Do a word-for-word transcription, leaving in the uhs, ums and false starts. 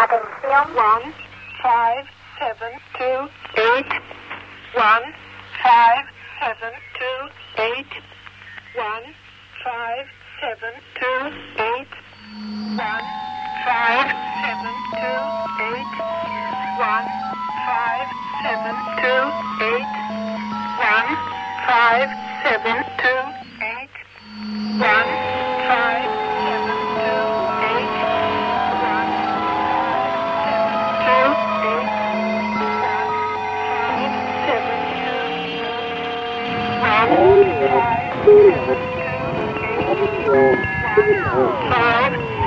One, five, seven, two, eight. One, five, seven, two, eight. One, five, seven, two, eight. One, five, seven, two, eight. One, five, seven, two, eight. One, five, seven, two, eight. One, five, seven, two, eight. One, two, eight. One, seven, two, one, five, seven, two, eight. One, five.